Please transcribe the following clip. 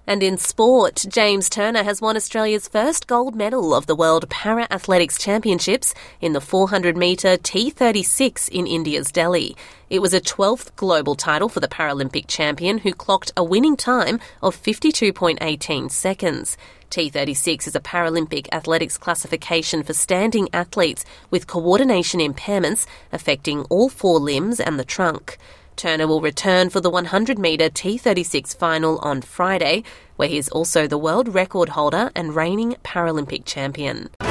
And in sport, James Turner has won Australia's first gold medal of the World Para-Athletics Championships in the 400-metre T36 in India's Delhi. It was a 12th global title for the Paralympic champion, who clocked a winning time of 52.18 seconds. T36 is a Paralympic athletics classification for standing athletes with coordination impairments affecting all four limbs and the trunk. Turner will return for the 100-metre T36 final on Friday, where he is also the world record holder and reigning Paralympic champion.